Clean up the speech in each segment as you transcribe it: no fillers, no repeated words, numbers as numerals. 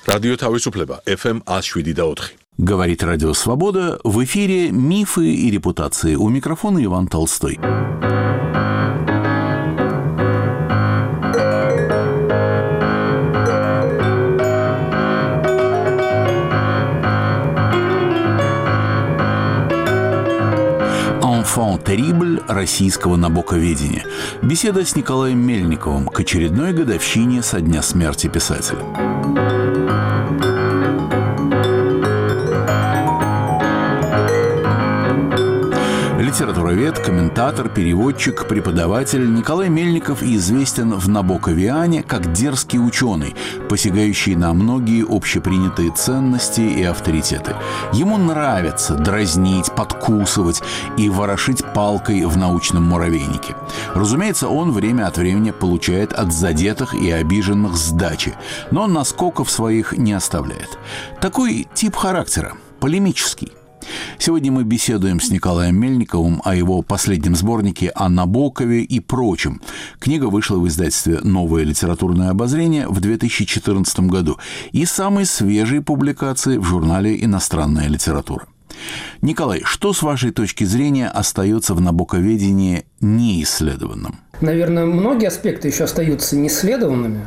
Радио Тависуплеба, FM 107.4. Говорит Радио Свобода, в эфире «Мифы и репутации». У микрофона Иван Толстой. «Enfant terrible» российского набоковедения. Беседа с Николаем Мельниковым к очередной годовщине со дня смерти писателя. Литературовед, комментатор, переводчик, преподаватель Николай Мельников известен в набоковиане как дерзкий ученый, посягающий на многие общепринятые ценности и авторитеты. Ему нравится дразнить, подкусывать и ворошить палкой в научном муравейнике. Разумеется, он время от времени получает от задетых и обиженных сдачи, но наскоков своих не оставляет. Такой тип характера – полемический. Сегодня мы беседуем с Николаем Мельниковым о его последнем сборнике о Набокове и прочем. Книга вышла в издательстве «Новое литературное обозрение» в 2014 году и самой свежей публикации в журнале «Иностранная литература». Николай, что с вашей точки зрения остается в набоковедении неисследованным? Наверное, многие аспекты еще остаются неисследованными.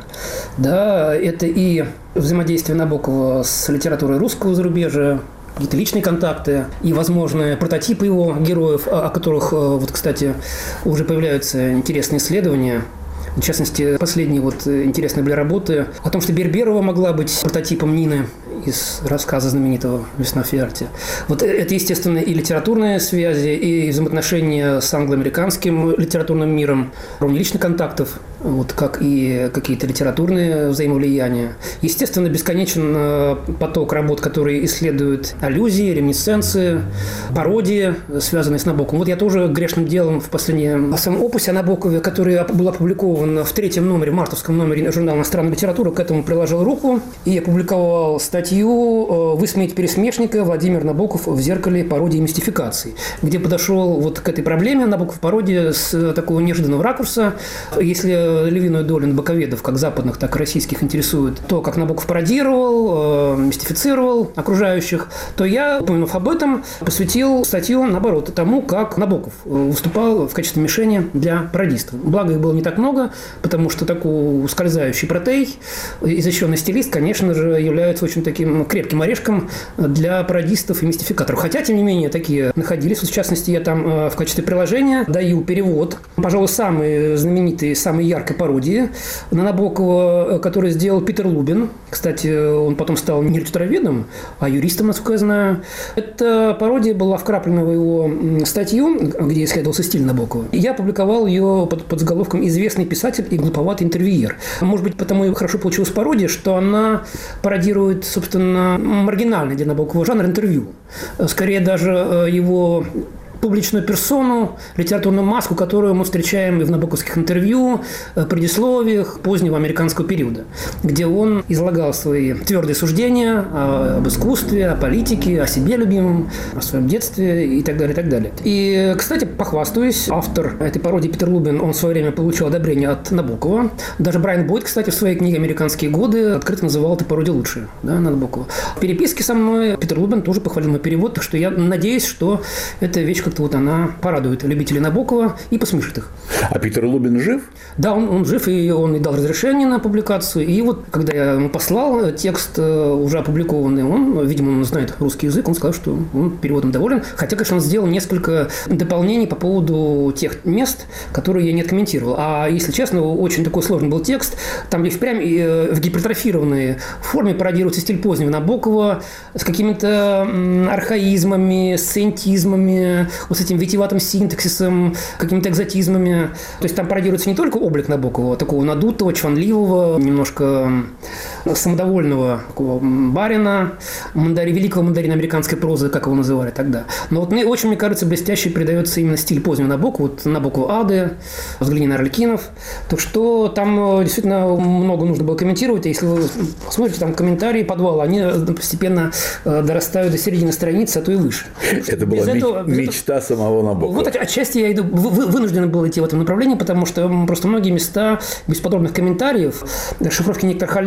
Да, это и взаимодействие Набокова с литературой русского зарубежья, какие-то личные контакты и возможные прототипы его героев, о которых, вот, кстати, уже появляются интересные исследования. В частности, последние интересные были работы о том, что Берберова могла быть прототипом Нины из рассказа знаменитого «Весна в Фиарте». Это, естественно, и литературные связи, и взаимоотношения с англо-американским литературным миром, уровень личных контактов, как и какие-то литературные взаимовлияния. Естественно, бесконечен поток работ, которые исследуют аллюзии, реминисценции, пародии, связанные с Набоковым. Я тоже грешным делом в последнем своем опусе о Набокове, который был опубликован в 3-м номере, в мартовском номере журнала «Иностранная литература», к этому приложил руку и опубликовал статью «Высмеять пересмешника. Владимир Набоков в зеркале пародии и мистификации», где подошел к этой проблеме Набоков пародия с такого неожиданного ракурса. Если львиную долю набоковедов, как западных, так и российских, интересует то, как Набоков пародировал, мистифицировал окружающих, то я, упомянув об этом, посвятил статью, наоборот, тому, как Набоков выступал в качестве мишени для пародистов. Благо, их было не так много, потому что такой ускользающий протей, изощренный стилист, конечно же, является очень таким крепким орешком для пародистов и мистификаторов. Хотя, тем не менее, такие находились. В частности, я там в качестве приложения даю перевод, пожалуй, самый знаменитый, самый яркой пародии на Набокова, который сделал Питер Лубин. Кстати, он потом стал не литературоведом, а юристом, насколько я знаю. Эта пародия была вкраплена в его статью, где исследовался стиль Набокова. Я опубликовал ее под заголовком «Известный писатель и глуповатый интервьюер». Может быть, потому и хорошо получилась пародия, что она пародирует, собственно, маргинальный для Набокова жанр интервью. Скорее даже его публичную персону, литературную маску, которую мы встречаем и в набоковских интервью, предисловиях позднего американского периода, где он излагал свои твердые суждения об искусстве, о политике, о себе любимом, о своем детстве и так далее, и так далее. И, кстати, похвастаюсь, автор этой пародии Питер Лубин, он в свое время получил одобрение от Набокова. Даже Брайан Бойд, кстати, в своей книге «Американские годы» открыто называл эту пародию лучшей, на Набокова. В переписке со мной Питер Лубин тоже похвалил мой перевод, так что я надеюсь, что эта вещь как-то она порадует любителей Набокова и посмешит их. А Питер Лубин жив? Да, он жив, и он и дал разрешение на публикацию. И когда я ему послал текст уже опубликованный, он, видимо, он знает русский язык, он сказал, что он переводом доволен. Хотя, конечно, он сделал несколько дополнений по поводу тех мест, которые я не откомментировал. А если честно, очень такой сложный был текст. Там и впрямь в гипертрофированной форме пародируется стиль позднего Набокова с какими-то архаизмами, сциентизмами, с этим витиеватым синтаксисом, какими-то экзотизмами. То есть там пародируется не только облик Набокова, такого надутого, чванливого, немножко самодовольного такого барина, великого мандарина американской прозы, как его называли тогда. Но мне кажется, блестяще передается именно стиль позднего Набокова. Набокова «Ады», «Взгляни на Арлекинов». Так что там действительно много нужно было комментировать. Если вы посмотрите, там комментарии подвала, они постепенно дорастают до середины страницы, а то и выше. Это была мечта самого Набокова. Отчасти я вынужден был идти в этом направлении, потому что просто многие места без подробных комментариев, шифровки некоторых аллюзий,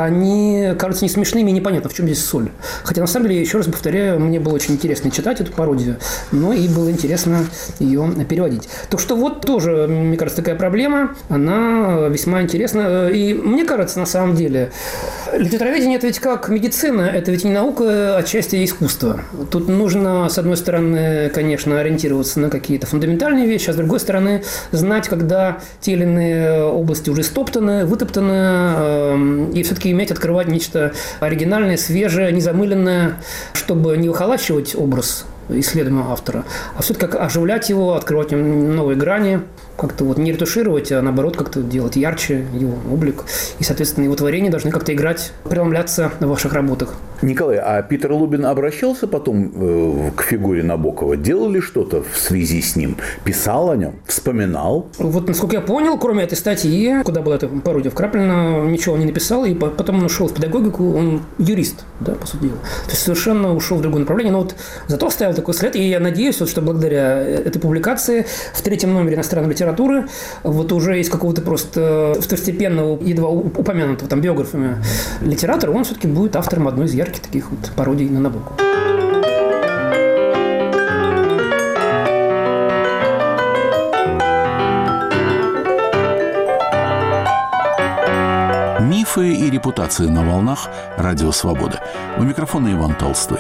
они кажутся не смешными и непонятно, в чем здесь соль. Хотя, на самом деле, еще раз повторяю, мне было очень интересно читать эту пародию, но и было интересно ее переводить. Так что вот тоже, мне кажется, такая проблема, она весьма интересна. И мне кажется, на самом деле, литературоведение – это ведь как медицина, это ведь не наука, а части искусства. Тут нужно, с одной стороны, конечно, ориентироваться на какие-то фундаментальные вещи, а с другой стороны, знать, когда те или иные области уже стоптаны, вытоптаны, и все-таки иметь, открывать нечто оригинальное, свежее, незамыленное, чтобы не выхолачивать образ исследуемого автора, а все-таки оживлять его, открывать новые грани, как-то вот не ретушировать, а наоборот как-то делать ярче его облик. И, соответственно, его творения должны как-то играть, преломляться в ваших работах. Николай, а Питер Лубин обращался потом к фигуре Набокова? Делал ли что-то в связи с ним? Писал о нем? Вспоминал? Вот, насколько я понял, кроме этой статьи, куда была эта пародия в Краплина, ничего он не написал, и потом он ушел в педагогику, он юрист, да, по сути дела. То есть совершенно ушел в другое направление, но вот зато оставил такой след, и я надеюсь, вот, что благодаря этой публикации в 3-м номере иностранной литературы вот уже из какого-то просто второстепенного, едва упомянутого там биографами литератора, он все-таки будет автором одной из ярких таких вот пародий на Набокова. Мифы и репутации на волнах. Радио Свобода. У микрофона Иван Толстой.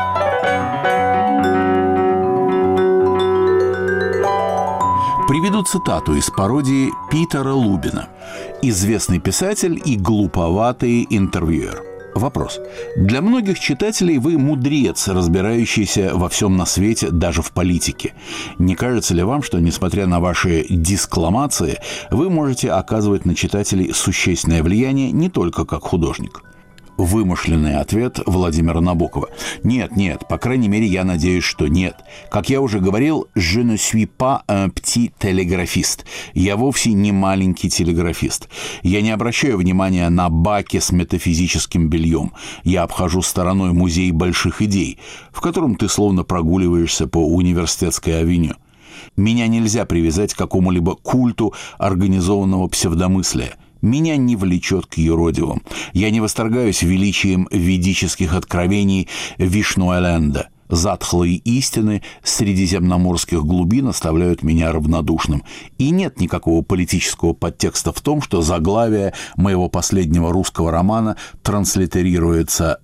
Приведу цитату из пародии Питера Лубина. Известный писатель и глуповатый интервьюер. Вопрос. Для многих читателей вы мудрец, разбирающийся во всем на свете, даже в политике. Не кажется ли вам, что, несмотря на ваши дискламации, вы можете оказывать на читателей существенное влияние не только как художник? Вымышленный ответ Владимира Набокова. Нет, по крайней мере, я надеюсь, что нет. Как я уже говорил, je ne suis pas un petit télégraphiste. Я вовсе не маленький телеграфист. Я не обращаю внимания на баки с метафизическим бельем. Я обхожу стороной музей больших идей, в котором ты словно прогуливаешься по университетской авеню. Меня нельзя привязать к какому-либо культу организованного псевдомыслия. Меня не влечет к юродивым. Я не восторгаюсь величием ведических откровений Вишну-Эленда. Затхлые истины средиземноморских глубин оставляют меня равнодушным. И нет никакого политического подтекста в том, что заглавие моего последнего русского романа транслитерируется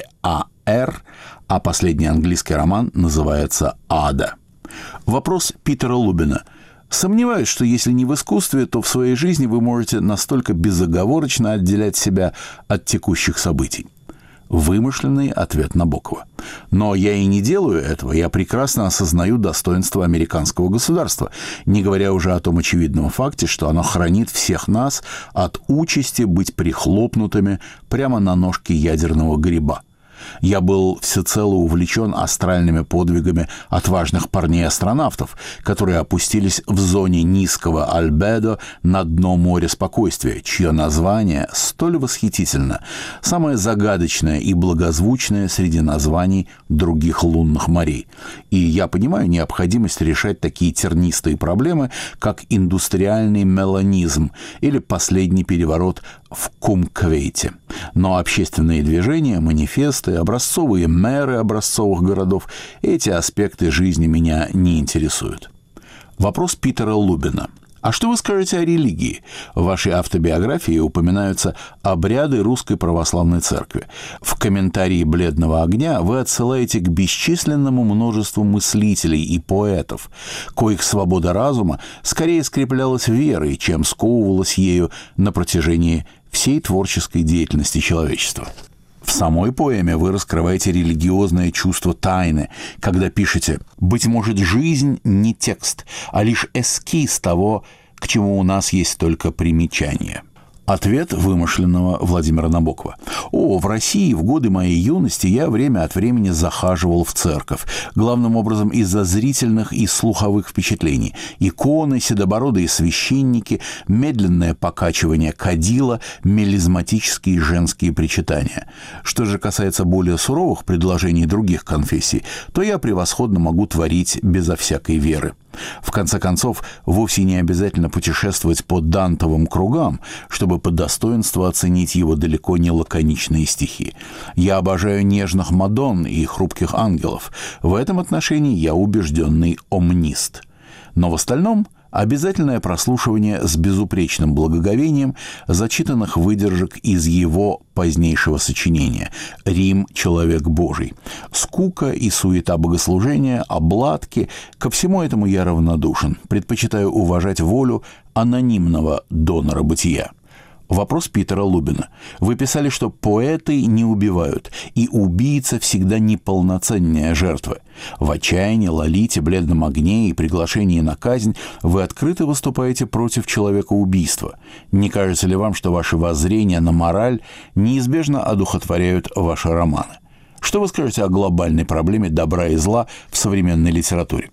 «ДАР», а последний английский роман называется «Ада». Вопрос Питера Лубина. Сомневаюсь, что если не в искусстве, то в своей жизни вы можете настолько безоговорочно отделять себя от текущих событий. Вымышленный ответ Набокова. Но я и не делаю этого. Я прекрасно осознаю достоинство американского государства, не говоря уже о том очевидном факте, что оно хранит всех нас от участи быть прихлопнутыми прямо на ножке ядерного гриба. Я был всецело увлечен астральными подвигами отважных парней-астронавтов, которые опустились в зоне низкого альбедо на дно моря спокойствия, чье название столь восхитительно, самое загадочное и благозвучное среди названий других лунных морей. И я понимаю необходимость решать такие тернистые проблемы, как индустриальный меланизм или последний переворот в Кумквейте. Но общественные движения, манифесты, образцовые мэры образцовых городов – эти аспекты жизни меня не интересуют. Вопрос Питера Лубина. А что вы скажете о религии? В вашей автобиографии упоминаются обряды Русской Православной Церкви. В комментарии «Бледного огня» вы отсылаете к бесчисленному множеству мыслителей и поэтов, коих свобода разума скорее скреплялась верой, чем сковывалась ею на протяжении всей творческой деятельности человечества. В самой поэме вы раскрываете религиозное чувство тайны, когда пишете «Быть может, жизнь не текст, а лишь эскиз того, к чему у нас есть только примечание». Ответ вымышленного Владимира Набокова. В России в годы моей юности я время от времени захаживал в церковь, главным образом из-за зрительных и слуховых впечатлений. Иконы, седобородые священники, медленное покачивание кадила, мелизматические женские причитания. Что же касается более суровых предложений других конфессий, то я превосходно могу творить безо всякой веры. В конце концов, вовсе не обязательно путешествовать по Дантовым кругам, чтобы по достоинству оценить его далеко не лаконичные стихи. Я обожаю нежных мадонн и хрупких ангелов. В этом отношении я убежденный омнист. Но в остальном обязательное прослушивание с безупречным благоговением зачитанных выдержек из его позднейшего сочинения «Рим. Человек Божий». Скука и суета богослужения, обладки – ко всему этому я равнодушен. Предпочитаю уважать волю анонимного донора бытия. Вопрос Питера Лубина. Вы писали, что поэты не убивают, и убийца всегда неполноценная жертва. В «Отчаянии», «Лолите», «Бледном огне» и «Приглашении на казнь» вы открыто выступаете против человекоубийства. Не кажется ли вам, что ваши воззрения на мораль неизбежно одухотворяют ваши романы? Что вы скажете о глобальной проблеме добра и зла в современной литературе?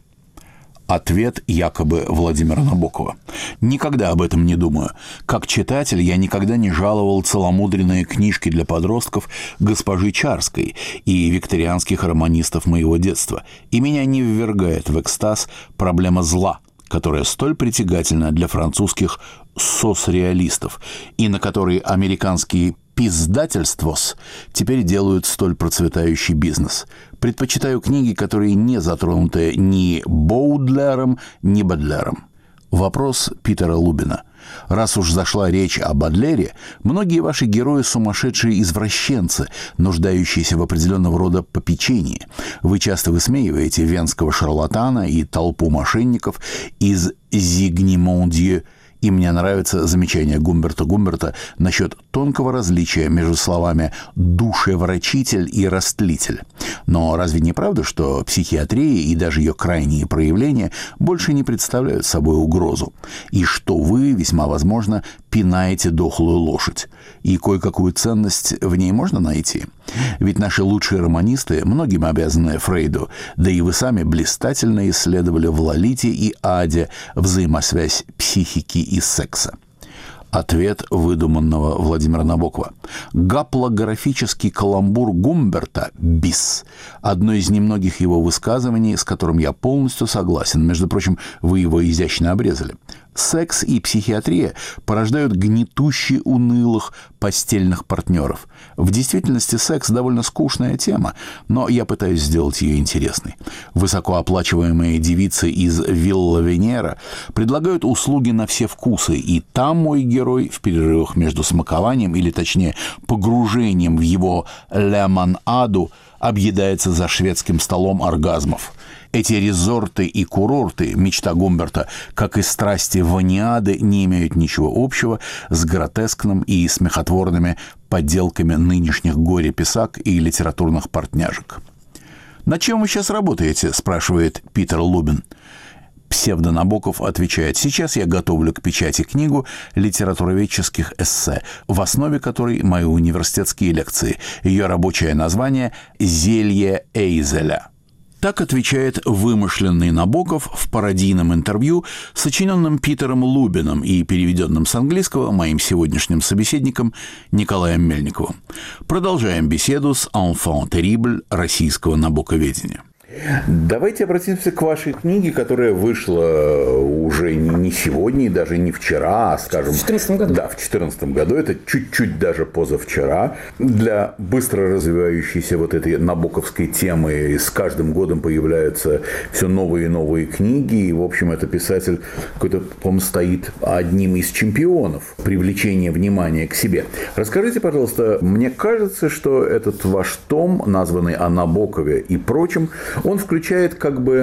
Ответ якобы Владимира Набокова. Никогда об этом не думаю. Как читатель я никогда не жаловал целомудренные книжки для подростков госпожи Чарской и викторианских романистов моего детства. И меня не ввергает в экстаз проблема зла, которая столь притягательна для французских соцреалистов и на которой американские пиздательствос теперь делают столь процветающий бизнес. Предпочитаю книги, которые не затронуты ни Боудлером, ни Бодлером. Вопрос Питера Лубина. Раз уж зашла речь о Бодлере, многие ваши герои сумасшедшие извращенцы, нуждающиеся в определенного рода попечении. Вы часто высмеиваете венского шарлатана и толпу мошенников из «Зигни мон Дью». И мне нравится замечание Гумберта насчет тонкого различия между словами «душеврачитель» и «растлитель». Но разве не правда, что психиатрия и даже ее крайние проявления больше не представляют собой угрозу? И что вы, весьма возможно, пинаете дохлую лошадь? И кое-какую ценность в ней можно найти? Ведь наши лучшие романисты многим обязаны Фрейду, да и вы сами блистательно исследовали в «Лолите» и «Аде» взаимосвязь психики и секса. Ответ выдуманного Владимира Набокова. Гаплографический каламбур Гумберта «бис» – одно из немногих его высказываний, с которым я полностью согласен. Между прочим, вы его изящно обрезали. Секс и психиатрия порождают гнетущие унылых постельных партнеров. В действительности секс довольно скучная тема, но я пытаюсь сделать ее интересной. Высокооплачиваемые девицы из «Вилла Венера» предлагают услуги на все вкусы, и там мой герой в перерывах между смакованием, или точнее погружением в его лемон-аду, объедается за шведским столом оргазмов. Эти резорты и курорты, мечта Гумберта, как и страсти ваниады, не имеют ничего общего с гротескным и смехотворными подделками нынешних горе-писак и литературных портняжек. «На чем вы сейчас работаете?» – спрашивает Питер Лубин. Псевдонабоков отвечает: «Сейчас я готовлю к печати книгу литературоведческих эссе, в основе которой мои университетские лекции. Ее рабочее название «Зелье Эйзеля». Так отвечает вымышленный Набоков в пародийном интервью, сочиненном Питером Лубиным и переведенном с английского моим сегодняшним собеседником Николаем Мельниковым. Продолжаем беседу с «Enfant terrible» российского набоковедения. Давайте обратимся к вашей книге, которая вышла уже не сегодня и даже не вчера, а, скажем... В 2014 году. Да, в 2014 году. Это чуть-чуть даже позавчера. Для быстро развивающейся вот этой набоковской темы с каждым годом появляются все новые и новые книги. И, в общем, это писатель какой-то, по-моему, стоит одним из чемпионов привлечения внимания к себе. Расскажите, пожалуйста, мне кажется, что этот ваш том, названный «О Набокове и прочем», он включает как бы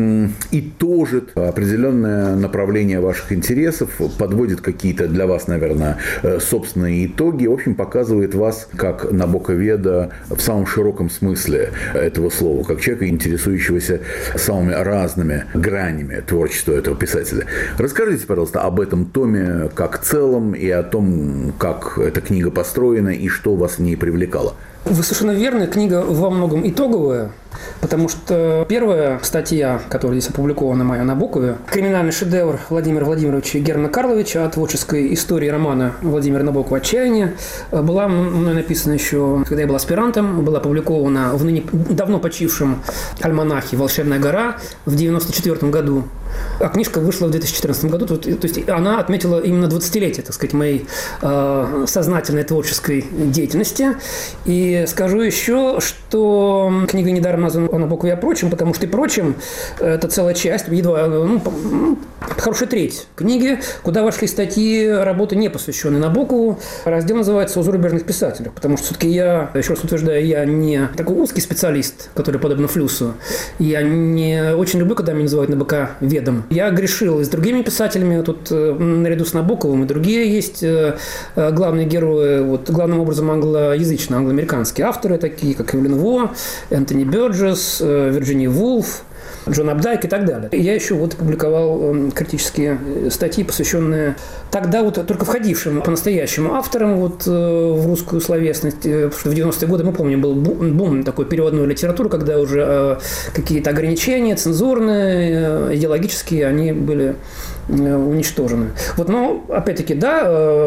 итожит определенное направление ваших интересов, подводит какие-то для вас, наверное, собственные итоги, в общем, показывает вас как набоковеда в самом широком смысле этого слова, как человека, интересующегося самыми разными гранями творчества этого писателя. Расскажите, пожалуйста, об этом томе как целом и о том, как эта книга построена и что вас в ней привлекало. Вы совершенно верны. Книга во многом итоговая, потому что первая статья, которая здесь опубликована моя о Набокове, криминальный шедевр Владимира Владимировича и Германа Карловича о творческой истории романа Владимира Набокова «Отчаяние», была мной написана еще, когда я был аспирантом, была опубликована в ныне давно почившем альманахе «Волшебная гора» в 1994 году. А книжка вышла в 2014 году, то есть она отметила именно 20-летие, так сказать, моей сознательной творческой деятельности. И скажу еще, что книга недаром названа «О Набокове и о прочем», потому что и прочим это целая часть, едва хорошая треть книги, куда вошли статьи, работы, не посвященные Набокову. Раздел называется «О зарубежных писателях», потому что все-таки я, еще раз утверждаю, я не такой узкий специалист, который подобно Флюсу. Я не очень люблю, когда меня называют набоковедом. Я грешил и с другими писателями, тут наряду с Набоковым и другие есть главные герои, вот, главным образом англоязычные, англоамериканские авторы, такие как Эвелин Во, Энтони Бёрджес, Вирджиния Вулф, Джон Апдайк и так далее. Я еще вот опубликовал критические статьи, посвященные тогда вот только входившим по-настоящему авторам вот в русскую словесность. Потому что в 90-е годы, мы помним, был бум такой переводной литературы, когда уже какие-то ограничения цензурные, идеологические, они были уничтожены. Вот, но, опять-таки, да,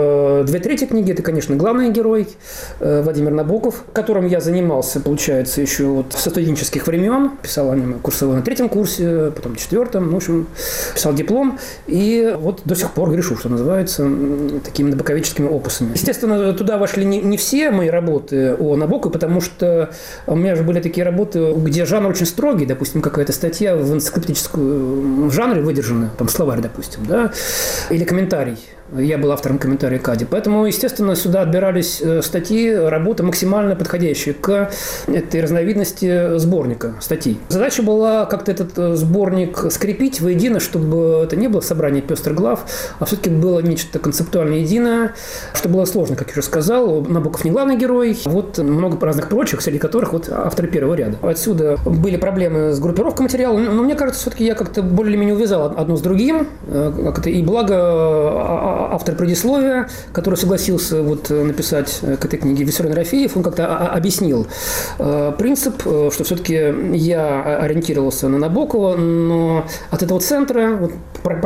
2/3 книги – это, конечно, главный герой Владимир Набоков, которым я занимался, получается, еще вот со студенческих времен. Писал о нем курсовой на 3-м курсе, потом 4-м, в общем, писал диплом. И вот до сих пор грешу, что называется, такими набоковическими опусами. Естественно, туда вошли не все мои работы о Набокове, потому что у меня же были такие работы, где жанр очень строгий, допустим, какая-то статья в энциклопедическом жанре выдержана, там словарь, допустим, да, или комментарий. Я был автором комментария Кади. Поэтому, естественно, сюда отбирались статьи, работы, максимально подходящие к этой разновидности сборника статей. Задача была как-то этот сборник скрепить воедино, чтобы это не было собрание пестрых глав, а все-таки было нечто концептуально единое, что было сложно, как я уже сказал. Набоков не главный герой, вот много разных прочих, среди которых вот авторы первого ряда. Отсюда были проблемы с группировкой материала, но мне кажется, все-таки я как-то более-менее увязал одно с другим, и благо автор предисловия, который согласился вот написать к этой книге, Виссарион Рафеев, он как-то объяснил принцип, что все-таки я ориентировался на Набокова, но от этого центра, вот,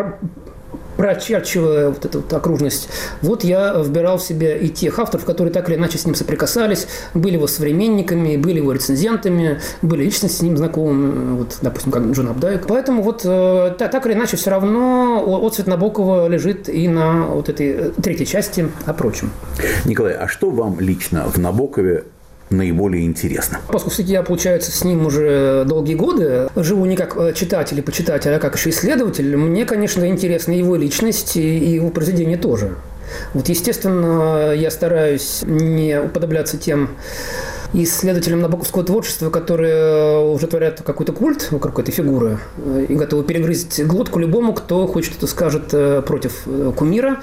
прочерчивая вот эту вот окружность, вот я вбирал в себя и тех авторов, которые так или иначе с ним соприкасались, были его современниками, были его рецензентами, были лично с ним знакомыми, вот, допустим, как Джон Апдайк. Поэтому вот так или иначе все равно отцвет Набокова лежит и на вот этой 3-й части о прочем. Николай, а что вам лично в Набокове наиболее интересно? Поскольку я, получается, с ним уже долгие годы живу не как читатель и почитатель, а как еще исследователь, мне, конечно, интересна его личность и его произведения тоже. Вот, естественно, я стараюсь не уподобляться тем исследователям набоковского творчества, которые уже творят какой-то культ вокруг этой фигуры и готовы перегрызть глотку любому, кто хоть что-то скажет против кумира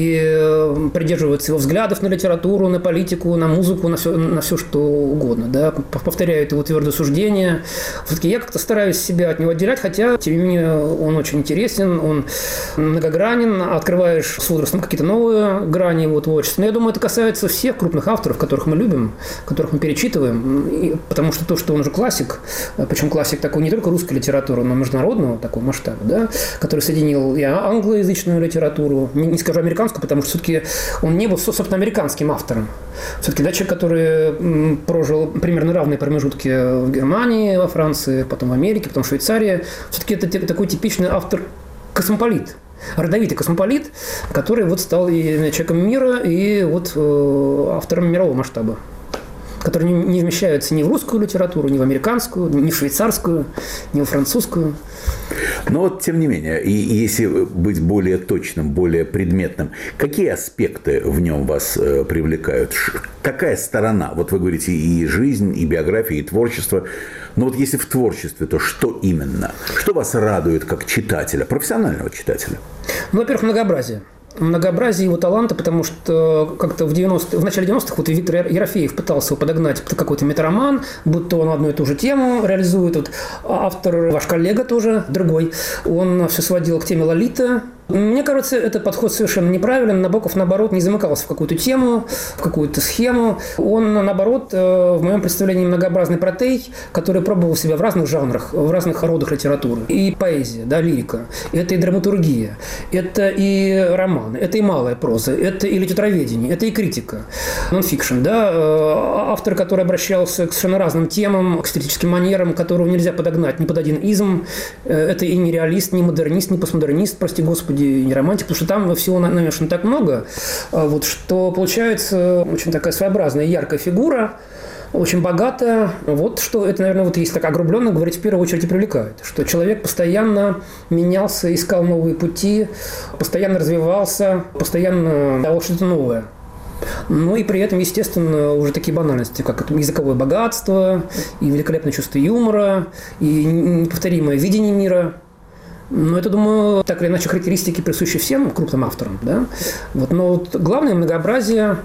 и придерживается его взглядов на литературу, на политику, на музыку, на все что угодно. Да? Повторяют его твердое суждение. Все-таки я как-то стараюсь себя от него отделять, хотя, тем не менее, он очень интересен, он многогранен, открываешь с возрастом какие-то новые грани его творчества. Но я думаю, это касается всех крупных авторов, которых мы любим, которых мы перечитываем, потому что то, что он же классик, причем классик такой не только русской литературы, но и международного такого масштаба, да, который соединил и англоязычную литературу, не скажу американскую, потому что все-таки он не был, собственно, американским автором. Все-таки да, человек, который прожил примерно равные промежутки в Германии, во Франции, потом в Америке, потом в Швейцарии, все-таки это такой типичный автор-космополит. Родовитый космополит, который вот стал и человеком мира, и вот автором мирового масштаба, которые не вмещаются ни в русскую литературу, ни в американскую, ни в швейцарскую, ни в французскую. Но вот, тем не менее, и если быть более точным, более предметным, какие аспекты в нем вас привлекают? Какая сторона? Вот вы говорите и жизнь, и биография, и творчество. Но вот если в творчестве, то что именно? Что вас радует как читателя, профессионального читателя? Ну, во-первых, многообразие его таланта, потому что как-то в начале 90-х вот Виктор Ерофеев пытался его подогнать под какой-то метароман, будто он одну и ту же тему реализует. Вот автор, ваш коллега тоже, другой, он все сводил к теме Лолиты, Мне кажется, этот подход совершенно неправилен. Набоков, наоборот, не замыкался в какую-то тему, в какую-то схему. Он, наоборот, в моем представлении многообразный протей, который пробовал себя в разных жанрах, в разных родах литературы. И поэзия, да, лирика, это и драматургия, это и роман, это и малая проза, это и литературоведение, это и критика, нон-фикшн, да, автор, который обращался к совершенно разным темам, к эстетическим манерам, которого нельзя подогнать ни под один изм. Это и не реалист, не модернист, не постмодернист, прости господи, не романтик, потому что там всего намешано так много, вот, что получается очень такая своеобразная, яркая фигура, очень богатая. Вот что это, наверное, вот если так огрубленно говорить, в первую очередь и привлекает. Что человек постоянно менялся, искал новые пути, постоянно развивался, постоянно давал что-то новое. Ну и при этом, естественно, уже такие банальности, как языковое богатство, и великолепное чувство юмора, и неповторимое видение мира. Но это, думаю, так или иначе характеристики, присущи всем крупным авторам. Да? Вот, но вот главное многообразие,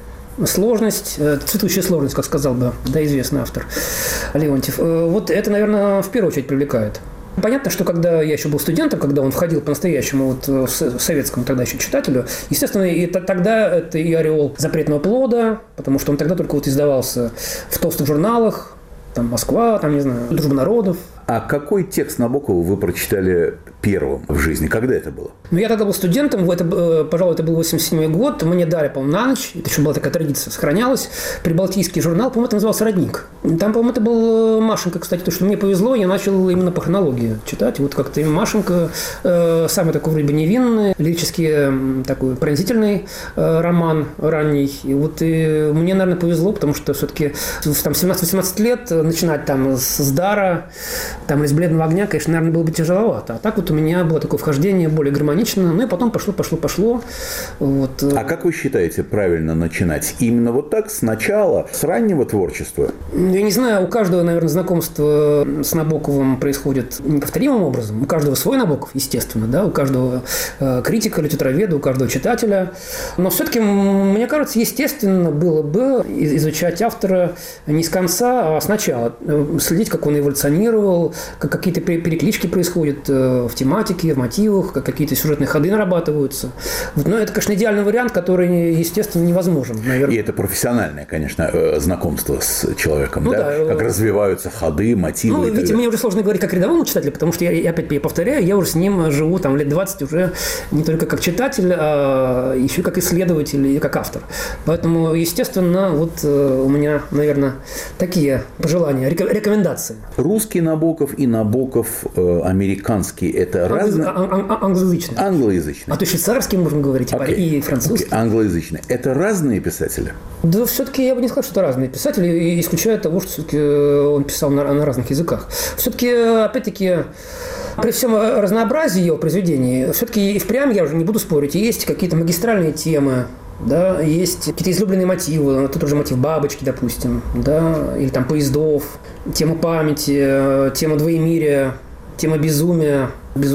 сложность, цветущая сложность, как сказал бы, да, известный автор Леонтьев. Вот это, наверное, в первую очередь привлекает. Понятно, что когда я еще был студентом, когда он входил по-настоящему вот в советскому тогда еще читателю, естественно, и тогда это и ореол запретного плода, потому что он тогда только вот издавался в толстых журналах, там «Москва», там, не знаю, «Дружба народов». А какой текст Набокова вы прочитали первым в жизни? Когда это было? Ну, я тогда был студентом, пожалуй, это был 87 год. Мне дали, по-моему, на ночь, это еще была такая традиция, сохранялась, прибалтийский журнал, по-моему, это назывался «Родник». Там, по-моему, это был Машенька, кстати, то, что мне повезло, я начал именно по хронологии читать. Вот как-то Машенька, самый такой вроде бы невинный, лирический такой пронзительный роман ранний. И вот мне, наверное, повезло, потому что все-таки там 17-18 лет начинать там с «Дара», там из «Бледного огня», конечно, наверное, было бы тяжеловато. А так вот у меня было такое вхождение более гармоничное. Ну и потом пошло. Вот. А как вы считаете правильно начинать? Именно вот так, сначала, с раннего творчества? Я не знаю, у каждого, наверное, знакомство с Набоковым происходит неповторимым образом. У каждого свой Набоков, естественно, да, у каждого критика, литературоведа, у каждого читателя. Но все-таки, мне кажется, естественно было бы изучать автора не с конца, а сначала. Следить, как он эволюционировал, как какие-то переклички происходят в тематике, в мотивах, как какие-то сюжетные ходы нарабатываются. Вот, но это, конечно, идеальный вариант, который, естественно, невозможен, наверное. И это профессиональное, конечно, знакомство с человеком, ну, да? Как развиваются ходы, мотивы. Ну, видите, мне уже сложно говорить как рядовому читателю, потому что я опять повторяю, я уже с ним живу там лет 20 уже не только как читатель, а еще как исследователь и как автор. Поэтому, естественно, вот у меня, наверное, такие пожелания, рекомендации. Русский Набоков и Набоков американский – это разные? Англоязычный. Англоязычный. А то швейцарский можем говорить, и французский. Англоязычный. Это разные писатели? Да, все-таки я бы не сказал, что это разные писатели, исключая того, что все-таки он писал на разных языках. Все-таки, опять-таки, при всем разнообразии его произведений, все-таки и впрямь, я уже не буду спорить, есть какие-то магистральные темы, да, есть какие-то излюбленные мотивы, тут уже мотив бабочки, допустим, да, или там поездов, тема памяти, тема двоемирия, тема безумия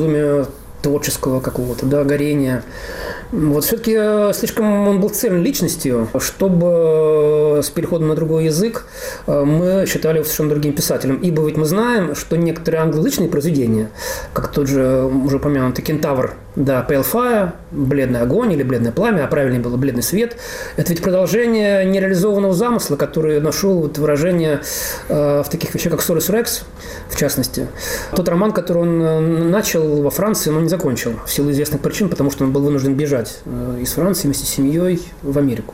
творческого какого-то, да, горения. Вот все-таки слишком он был цельной личностью, чтобы с переходом на другой язык мы считали его совершенно другим писателем. Ибо ведь мы знаем, что некоторые англоязычные произведения, как тот же уже упомянутый «Кентавр», да, «Pale Fire», «Бледный огонь» или «Бледное пламя», а правильнее было «Бледный свет», это ведь продолжение нереализованного замысла, который нашел вот выражение в таких вещах, как «Солис Рекс», в частности. Тот роман, который он начал во Франции, но не закончил в силу известных причин, потому что он был вынужден бежать из Франции вместе с семьей в Америку.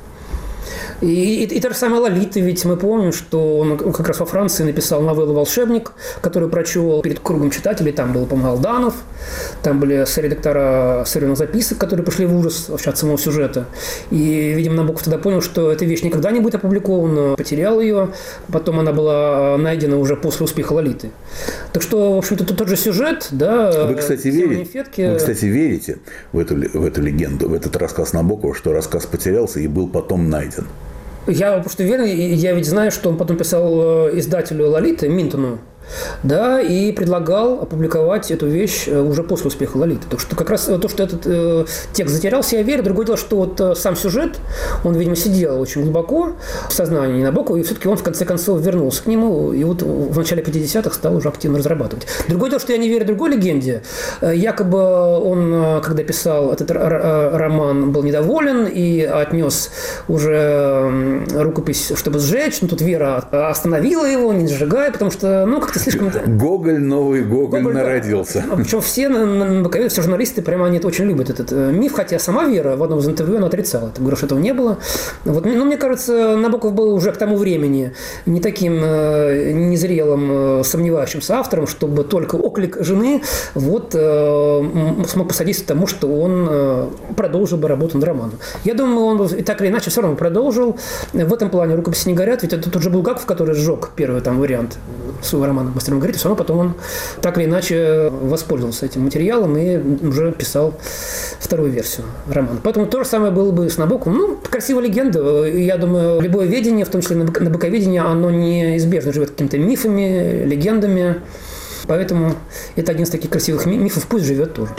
И та же самая Лолита, ведь мы помним, что он как раз во Франции написал новеллу «Волшебник», которую прочел перед кругом читателей. Там был, по-моему, Алданов, там были редактора современных записок, которые пришли в ужас от самого сюжета. И, видимо, Набоков тогда понял, что эта вещь никогда не будет опубликована, потерял ее. Потом она была найдена уже после успеха «Лолиты». Так что, в общем-то, тот же сюжет, да. Вы, кстати, верите в эту легенду, в этот рассказ Набокова, что рассказ потерялся и был потом найден? Я просто уверен, я ведь знаю, что он потом писал издателю «Лолиты» Минтону, да, и предлагал опубликовать эту вещь уже после успеха «Лолиты». Так что как раз то, что этот текст затерялся, я верю. Другое дело, что вот сам сюжет, он, видимо, сидел очень глубоко в сознании Набокова, и все-таки он, в конце концов, вернулся к нему, и вот в начале 50-х стал уже активно разрабатывать. Другое дело, что я не верю другой легенде. Якобы он, когда писал этот роман, был недоволен и отнес уже рукопись, чтобы сжечь. Но тут Вера остановила его, не сжигая, потому что, как-то слишком... Гоголь, новый Гоголь народился. Да. Причем все все журналисты, прямо они это очень любят, этот миф, хотя сама Вера в одном из интервью она отрицала. Ты говоришь, что этого не было. Вот. Но мне кажется, Набоков был уже к тому времени не таким незрелым, сомневающимся автором, чтобы только оклик жены смог посодействовать тому, что он продолжил бы работу над романом. Я думаю, он и так или иначе все равно продолжил. В этом плане «Рукописи не горят», ведь это тот же Булгаков, который сжег первый вариант своего романа «Мастер и Маргарита», все равно потом он так или иначе воспользовался этим материалом и уже писал вторую версию романа. Поэтому то же самое было бы с Набоковым. Красивая легенда. Я думаю, любое ведение, в том числе набоковедение, оно неизбежно живет какими-то мифами, легендами. Поэтому это один из таких красивых мифов, пусть живет тоже.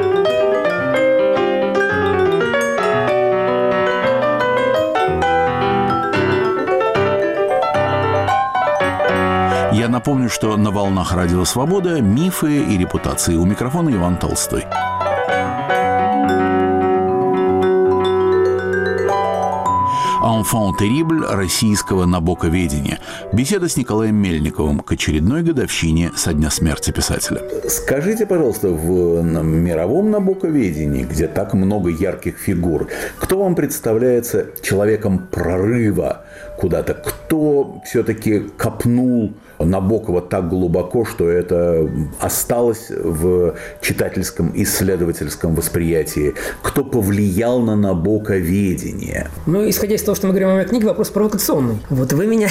Я напомню, что на волнах Радио Свобода мифы и репутации. У микрофона Иван Толстой. «Enfant terrible» российского набоковедения. Беседа с Николаем Мельниковым к очередной годовщине со дня смерти писателя. Скажите, пожалуйста, в мировом набоковедении, где так много ярких фигур, кто вам представляется человеком прорыва куда-то? Кто все-таки копнул Набокова так глубоко, что это осталось в читательском, исследовательском восприятии? Кто повлиял на набоковедение? Исходя из того, что мы говорим о моей книге, вопрос провокационный. Вот вы меня...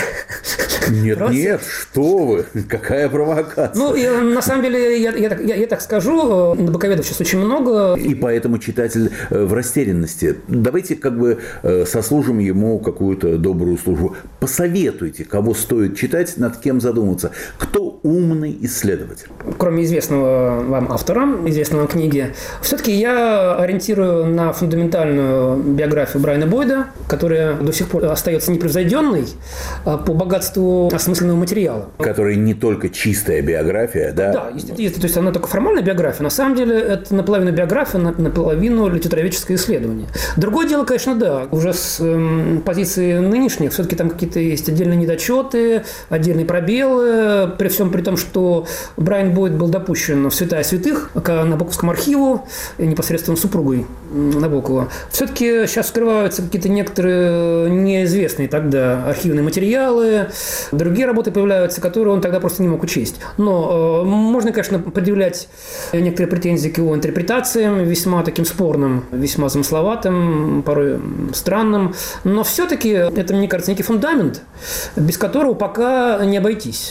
Нет, что вы? Какая провокация? На самом деле, я так скажу, набоковедов сейчас очень много. И поэтому читатель в растерянности. Давайте сослужим ему какую-то добрую службу. Посоветуйте, кого стоит читать, над кем задуматься. Кто умный исследователь? Кроме известного вам автора, известной вам книги, все-таки я ориентирую на фундаментальную биографию Брайана Бойда, которая до сих пор остается непревзойденной по богатству осмысленного материала. Которая не только чистая биография, да? Да, то есть она только формальная биография. На самом деле это наполовину биография, наполовину литературоведческое исследование. Другое дело, конечно, да, уже с позиции нынешних, все-таки там какие-то есть отдельные недочеты, отдельные пробелы, при всем при том, что Брайан Бойд был допущен в святая святых к Набоковскому архиву, непосредственно супругой Набокова. Все-таки сейчас скрываются какие-то некоторые неизвестные тогда архивные материалы, другие работы появляются, которые он тогда просто не мог учесть. Но можно, конечно, предъявлять некоторые претензии к его интерпретациям, весьма таким спорным, весьма замысловатым, порой странным. Но все-таки это, мне кажется, некий фундамент, без которого пока не обойтись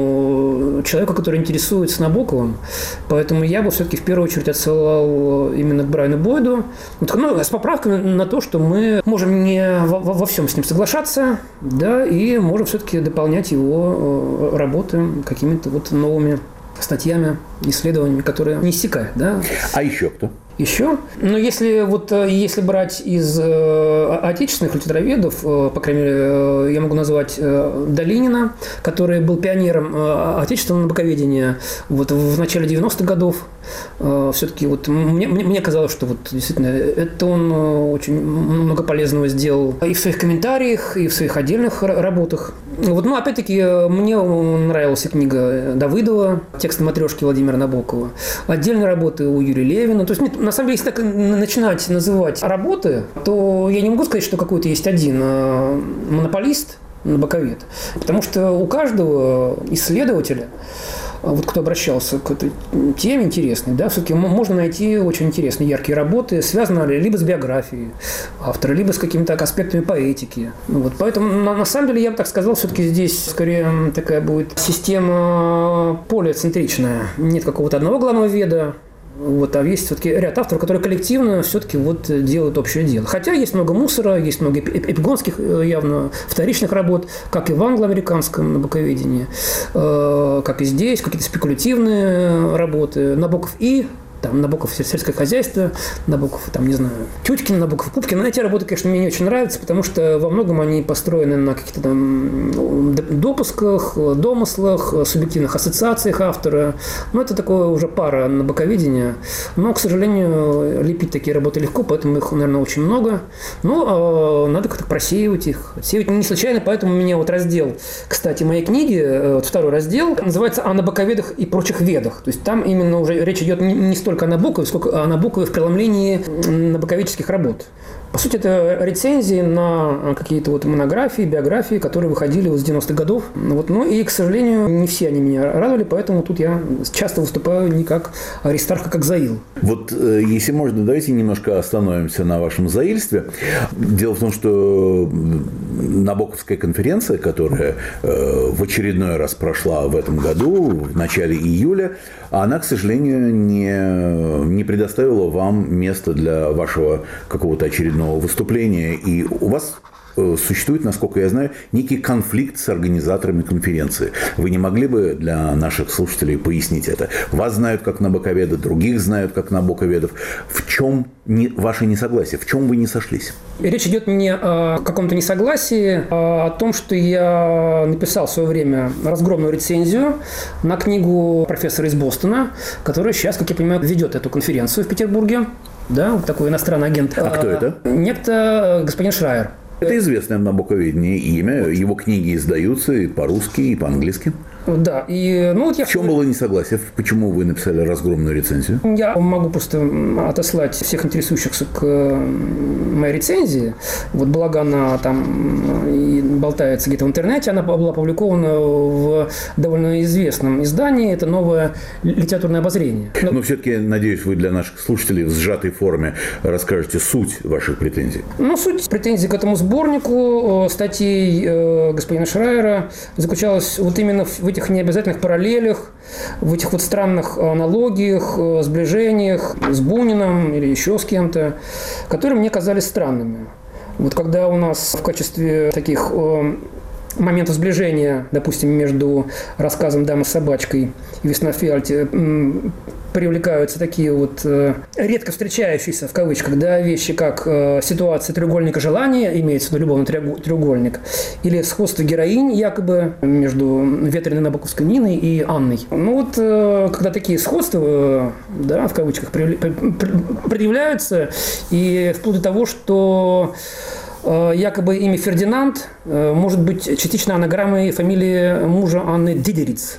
любому человеку, который интересуется Набоковым. Поэтому я бы все-таки в первую очередь отсылал именно к Брайану Бойду. С поправкой на то, что мы можем не во всем с ним соглашаться, да, и можем все-таки дополнять его работы какими-то новыми статьями, исследованиями, которые не иссякают. Да. А еще кто? Еще? Но если брать из отечественных литературоведов, по крайней мере, я могу назвать Долинина, который был пионером отечественного набоковедения в начале 90-х годов. Все-таки мне казалось, что действительно это он очень много полезного сделал и в своих комментариях, и в своих отдельных работах. Опять-таки, мне нравилась книга Давыдова, тексты матрешки Владимира Набокова, отдельные работы у Юрия Левина. То есть, на самом деле, если так начинать называть работы, то я не могу сказать, что какой-то есть один монополист, набоковед. Потому что у каждого исследователя, кто обращался к этой теме интересной, да, все-таки можно найти очень интересные, яркие работы, связанные либо с биографией автора, либо с какими-то аспектами поэтики. Поэтому, на самом деле, я бы так сказал, все-таки здесь скорее такая будет система полицентричная. Нет какого-то одного главного веда, Вот, а есть все-таки ряд авторов, которые коллективно все-таки вот делают общее дело. Хотя есть много мусора, есть много эпигонских, явно вторичных работ, как и в англо-американском набоковедении, как и здесь, какие-то спекулятивные работы. Набоков и там Набоков сельское хозяйство, Набоков, там, не знаю, Тютькин, Набоков, Пупкин. Но эти работы, конечно, мне не очень нравятся, потому что во многом они построены на каких-то там допусках, домыслах, субъективных ассоциациях автора. Ну, это такое уже пара набоковедения. Но, к сожалению, лепить такие работы легко, поэтому их, наверное, очень много. Но надо как-то просеивать их. Отсеивать не случайно, поэтому у меня вот раздел, кстати, моей книги, вот второй раздел, называется «О набоковедах и прочих ведах». То есть там именно уже речь идет не столько о Набокове, сколько о Набокове в преломлении набоковедческих работ. По сути, это рецензии на какие-то вот монографии, биографии, которые выходили вот с 90-х годов. Вот. Ну и, к сожалению, не все они меня радовали, поэтому тут я часто выступаю не как Аристарх, а как Заил. Вот, если можно, давайте немножко остановимся на вашем заильстве. Дело в том, что Набоковская конференция, которая в очередной раз прошла в этом году, в начале июля, она, к сожалению, не предоставила вам места для вашего какого-то очередного выступления. И у вас существует, насколько я знаю, некий конфликт с организаторами конференции. Вы не могли бы для наших слушателей пояснить это? Вас знают как набоковеда, других знают как набоковедов. В чем ваше несогласие? В чем вы не сошлись? Речь идет не о каком-то несогласии, а о том, что я написал в свое время разгромную рецензию на книгу профессора из Бостона, который сейчас, как я понимаю, ведет эту конференцию в Петербурге. Да, вот такой иностранный агент. А кто это? Некто господин Шрайер. Это известное в набоковедении имя. Его книги издаются и по-русски, и по-английски. Да, и ну вот я... В чем было несогласие? Почему вы написали разгромную рецензию? Я могу просто отослать всех интересующихся к моей рецензии. Вот благо она там и болтается где-то в интернете. Она была опубликована в довольно известном издании. Это «Новое литературное обозрение». Но все-таки, надеюсь, вы для наших слушателей в сжатой форме расскажете суть ваших претензий. Ну, суть претензий к этому сборнику статей господина Шрайера заключалась вот именно в этих необязательных параллелях, в этих вот странных аналогиях, сближениях с Буниным или еще с кем-то, которые мне казались странными. Вот когда у нас в качестве таких моментов сближения, допустим, между рассказом «Дама с собачкой» и «Веснофиальте» привлекаются такие вот редко встречающиеся, в кавычках, да, вещи, как ситуация треугольника желания, имеется в виду любовный треугольник, или сходство героинь, якобы, между ветреной набоковской Ниной и Анной. Ну вот, когда такие сходства, да, в кавычках, предъявляются, и вплоть до того, что якобы имя Фердинанд может быть частично анаграммой фамилии мужа Анны Дидериц.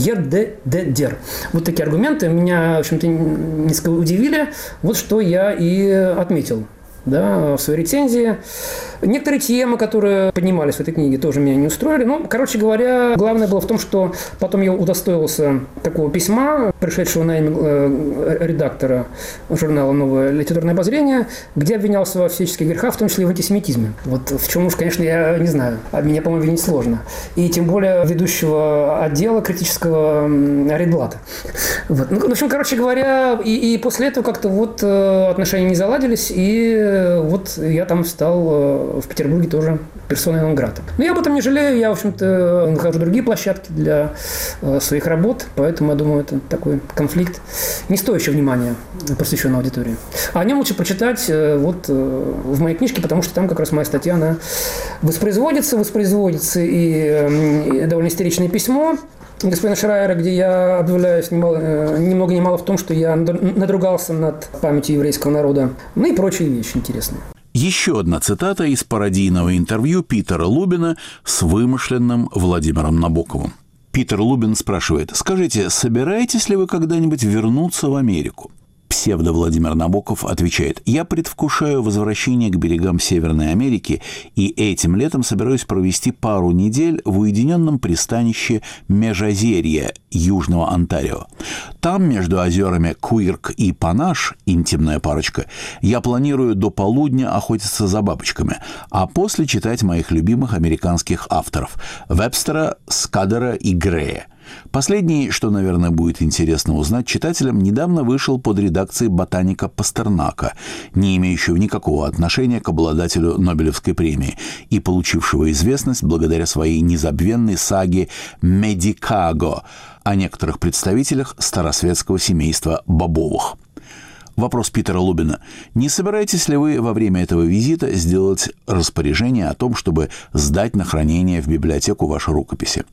Дер. Вот такие аргументы меня, в общем-то, несколько удивили. Вот что я и отметил, да, в своей рецензии. Некоторые темы, которые поднимались в этой книге, тоже меня не устроили. Ну, короче говоря, главное было в том, что потом я удостоился такого письма, пришедшего на имя редактора журнала «Новое литературное обозрение», где обвинялся во всяческих грехах, в том числе и в антисемитизме. Вот в чем уж, конечно, я не знаю. А меня, по-моему, винить сложно. И тем более ведущего отдела критического Рейдблата. Вот. Ну, в общем, короче говоря, и после этого как-то вот отношения не заладились, и вот я там стал в Петербурге тоже персоной нон-грата. Но я об этом не жалею, я, в общем-то, нахожу другие площадки для своих работ, поэтому, я думаю, это такой конфликт, не стоящий внимания просвещенной аудитории. А о нем лучше прочитать вот в моей книжке, потому что там как раз моя статья, она воспроизводится и довольно истеричное письмо господина Шрайера, где я объявляюсь ни много ни мало в том, что я надругался над памятью еврейского народа, ну и прочие вещи интересные. Еще одна цитата из пародийного интервью Питера Лубина с вымышленным Владимиром Набоковым. Питер Лубин спрашивает: «Скажите, собираетесь ли вы когда-нибудь вернуться в Америку?» Псевдо-Владимир Набоков отвечает: «Я предвкушаю возвращение к берегам Северной Америки и этим летом собираюсь провести пару недель в уединенном пристанище Межозерье Южного Онтарио. Там, между озерами Куирк и Панаш, интимная парочка, я планирую до полудня охотиться за бабочками, а после читать моих любимых американских авторов – Вебстера, Скадера и Грея. Последний, что, наверное, будет интересно узнать читателям, недавно вышел под редакцией ботаника Пастернака, не имеющего никакого отношения к обладателю Нобелевской премии и получившего известность благодаря своей незабвенной саге «Медикаго» о некоторых представителях старосветского семейства Бобовых. Вопрос Питера Лубина. Не собираетесь ли вы во время этого визита сделать распоряжение о том, чтобы сдать на хранение в библиотеку ваши рукописи?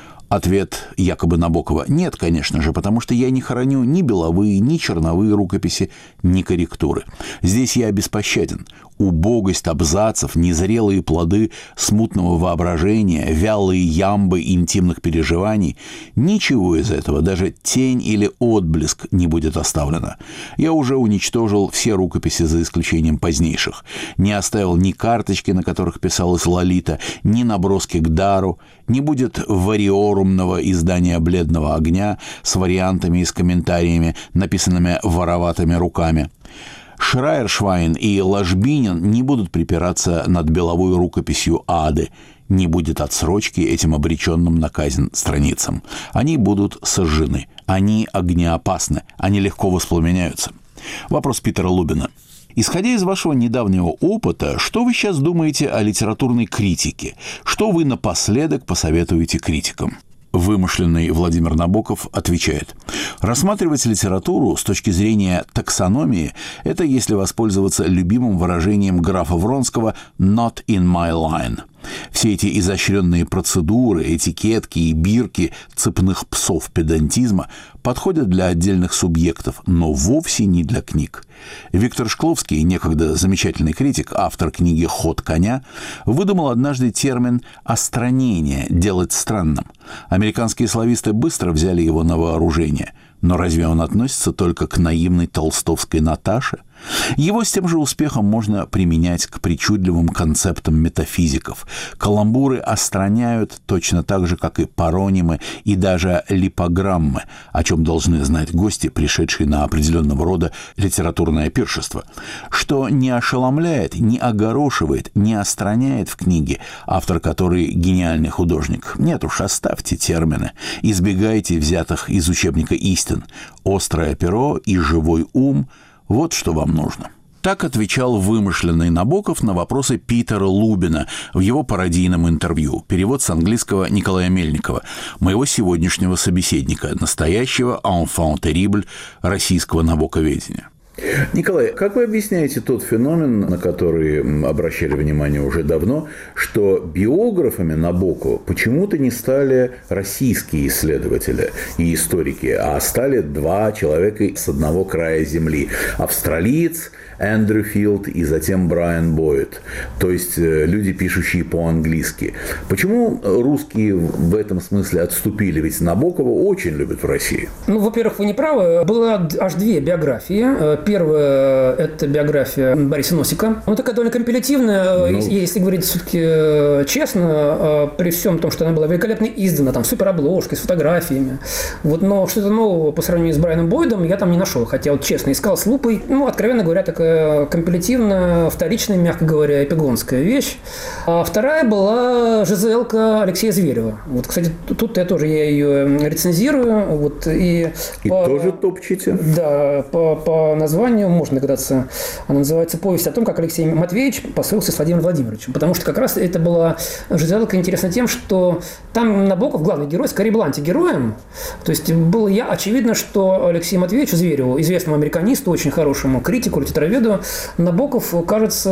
Ответ якобы Набокова: нет, конечно же, потому что я не храню ни беловые, ни черновые рукописи, ни корректуры. Здесь я беспощаден. Убогость абзацев, незрелые плоды смутного воображения, вялые ямбы интимных переживаний — ничего из этого, даже тень или отблеск не будет оставлено. Я уже уничтожил все рукописи за исключением позднейших. Не оставил ни карточки, на которых писалась Лолита, ни наброски к дару. Не будет вариорумного издания «Бледного огня» с вариантами и с комментариями, написанными вороватыми руками. Шрайершвайн и Ложбинин не будут припираться над беловой рукописью Ады. Не будет отсрочки этим обреченным на казнь страницам. Они будут сожжены. Они огнеопасны. Они легко воспламеняются. Вопрос Питера Лубина. Исходя из вашего недавнего опыта, что вы сейчас думаете о литературной критике? Что вы напоследок посоветуете критикам? Вымышленный Владимир Набоков отвечает: рассматривать литературу с точки зрения таксономии – это, если воспользоваться любимым выражением графа Вронского, «not in my line». Все эти изощренные процедуры, этикетки и бирки цепных псов педантизма подходят для отдельных субъектов, но вовсе не для книг. Виктор Шкловский, некогда замечательный критик, автор книги «Ход коня», выдумал однажды термин «остранение», «делать странным». Американские слависты быстро взяли его на вооружение. Но разве он относится только к наивной толстовской Наташе? Его с тем же успехом можно применять к причудливым концептам метафизиков. Каламбуры остраняют точно так же, как и паронимы и даже липограммы, о чем должны знать гости, пришедшие на определенного рода литературное пиршество. Что не ошеломляет, не огорошивает, не остраняет в книге, автор которой гениальный художник. Нет уж, оставьте термины, избегайте взятых из учебника истин. Острое перо и живой ум – вот что вам нужно. Так отвечал вымышленный Набоков на вопросы Питера Лубина в его пародийном интервью. Перевод с английского Николая Мельникова, моего сегодняшнего собеседника, настоящего enfant terrible российского набоковедения. Николай, как вы объясняете тот феномен, на который обращали внимание уже давно, что биографами Набокова почему-то не стали российские исследователи и историки, а стали два человека с одного края земли. Австралиец Эндрю Филд и затем Брайан Бойд. То есть люди, пишущие по-английски. Почему русские в этом смысле отступили? Ведь Набокова очень любят в России. Ну, во-первых, вы не правы. Было аж две биографии. Первая – это биография Бориса Носика. Она такая довольно компилятивная, если говорить все-таки честно, при всем том, что она была великолепно издана, там, суперобложкой, с фотографиями. Вот, но что-то нового по сравнению с Брайаном Бойдом я там не нашел. Хотя, вот честно, искал с лупой. Ну, откровенно говоря, такая компилятивная, вторичная, мягко говоря, эпигонская вещь. А вторая была «Жизелка» Алексея Зверева. Вот, кстати, тут я ее рецензирую. Вот, и тоже топчете? Да, по названию можно догадаться. Она называется «Повесть о том, как Алексей Матвеевич поссорился с Владимиром Владимировичем». Потому что как раз это была «Жизелка» интересна тем, что там Набоков, главный герой, скорее был антигероем. То есть было очевидно, что Алексею Матвеевичу Звереву, известному американисту, очень хорошему критику, литературоведу, Набоков кажется,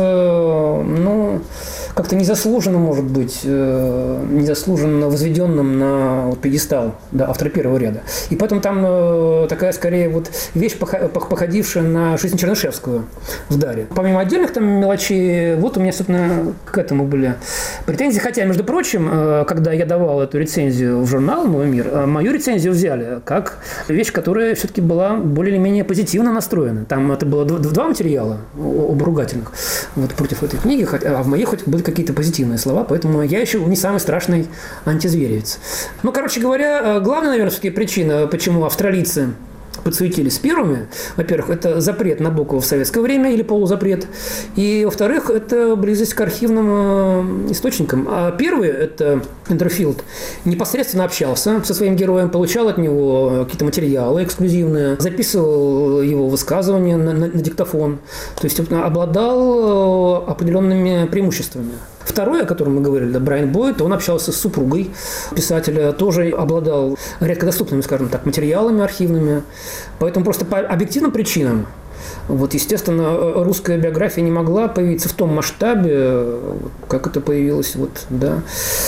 ну, как-то незаслуженно, может быть, незаслуженно возведенным на пьедестал, да, автора первого ряда. И поэтому там такая, скорее, вот вещь, походившая на жизнь Чернышевскую в «Даре». Помимо отдельных там мелочей, вот у меня, собственно, к этому были претензии. Хотя, между прочим, когда я давал эту рецензию в журнал «Новый мир», мою рецензию взяли как вещь, которая все-таки была более или менее позитивно настроена. Там это было два материала оба ругательных вот, против этой книги, а в моей хоть были какие-то позитивные слова, поэтому я еще не самый страшный антизверевец. Ну, короче говоря, главная, наверное, все-таки причина, почему австралийцы подсуетились первыми. Во-первых, это запрет Набокова в советское время или полузапрет. И, во-вторых, это близость к архивным источникам. А первый, это Эндерфилд, непосредственно общался со своим героем, получал от него какие-то материалы эксклюзивные, записывал его высказывания на диктофон. То есть он обладал определенными преимуществами. Второй, о котором мы говорили, да, Брайан Бойд, он общался с супругой писателя, тоже обладал редкодоступными, скажем так, материалами архивными. Поэтому просто по объективным причинам, вот, естественно, русская биография не могла появиться в том масштабе, как это появилось вот, да,